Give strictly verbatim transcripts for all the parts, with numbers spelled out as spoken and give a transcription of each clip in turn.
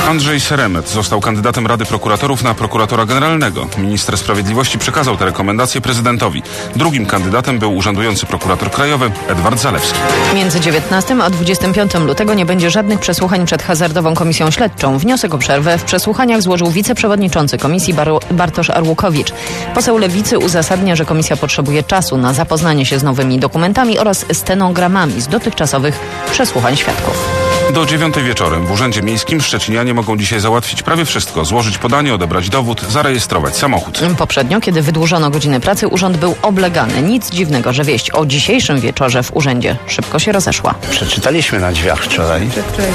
Andrzej Seremet został kandydatem Rady Prokuratorów na prokuratora generalnego. Minister Sprawiedliwości przekazał te rekomendacje prezydentowi. Drugim kandydatem był urzędujący prokurator krajowy Edward Zalewski. Między dziewiętnastym a dwudziestym piątym lutego nie będzie żadnych przesłuchań przed hazardową komisją śledczą. Wniosek o przerwę w przesłuchaniach złożył wiceprzewodniczący komisji Bar- Bartosz Arłukowicz. Poseł Lewicy uzasadnia, że komisja potrzebuje czasu na zapoznanie się z nowymi dokumentami oraz stenogramami z dotychczasowych przesłuchań świadków. Do dziewiątej wieczorem w Urzędzie Miejskim szczecinianie mogą dzisiaj załatwić prawie wszystko. Złożyć podanie, odebrać dowód, zarejestrować samochód. Poprzednio, kiedy wydłużono godziny pracy, urząd był oblegany. Nic dziwnego, że wieść o dzisiejszym wieczorze w urzędzie szybko się rozeszła. Przeczytaliśmy na drzwiach wczoraj.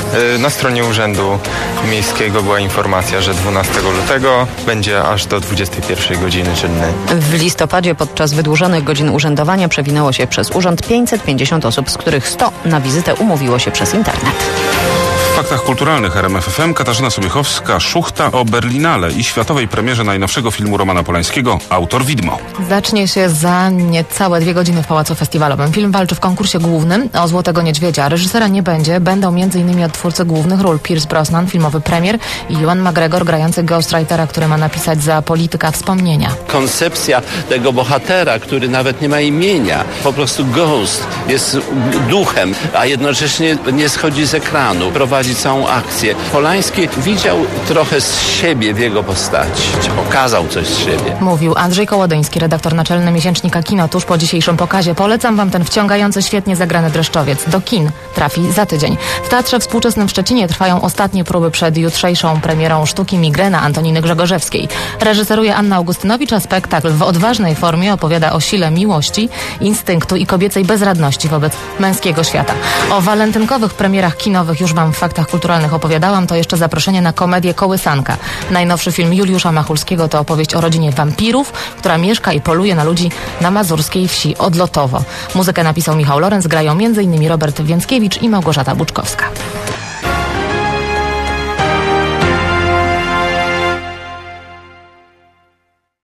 Na stronie Urzędu Miejskiego była informacja, że dwunastego lutego będzie aż do dwudziestej pierwszej godziny czynny. W listopadzie podczas wydłużonych godzin urzędowania przewinęło się przez urząd pięćset pięćdziesiąt osób, z których sto na wizytę umówiło się przez internet. W faktach kulturalnych R M F F M Katarzyna Sobiechowska, szuchta o Berlinale i światowej premierze najnowszego filmu Romana Polańskiego Autor Widmo. Zacznie się za niecałe dwie godziny w Pałacu Festiwalowym. Film walczy w konkursie głównym o Złotego Niedźwiedzia. Reżysera nie będzie. Będą m.in. odtwórcy głównych ról Pierce Brosnan, filmowy premier, i Ewan McGregor grający ghostwritera, który ma napisać za polityka wspomnienia. Koncepcja tego bohatera, który nawet nie ma imienia, po prostu ghost, jest duchem, a jednocześnie nie schodzi z ekranu, prowadzi całą akcję. Polański widział trochę z siebie w jego postaci. Pokazał coś z siebie. Mówił Andrzej Kołodyński, redaktor naczelny miesięcznika Kino, tuż po dzisiejszym pokazie. Polecam wam ten wciągający, świetnie zagrany Dreszczowiec. Do kin trafi za tydzień. W Teatrze Współczesnym w Szczecinie trwają ostatnie próby przed jutrzejszą premierą sztuki Migrena Antoniny Grzegorzewskiej. Reżyseruje Anna Augustynowicz, a spektakl w odważnej formie opowiada o sile miłości, instynktu i kobiecej bezradności wobec męskiego świata. O walentynkowych premierach kinowych już wam w faktach kulturalnych opowiadałam, to jeszcze zaproszenie na komedię Kołysanka. Najnowszy film Juliusza Machulskiego to opowieść o rodzinie wampirów, która mieszka i poluje na ludzi na mazurskiej wsi Odlotowo. Muzykę napisał Michał Lorenz, grają m.in. Robert Więckiewicz i Małgorzata Buczkowska.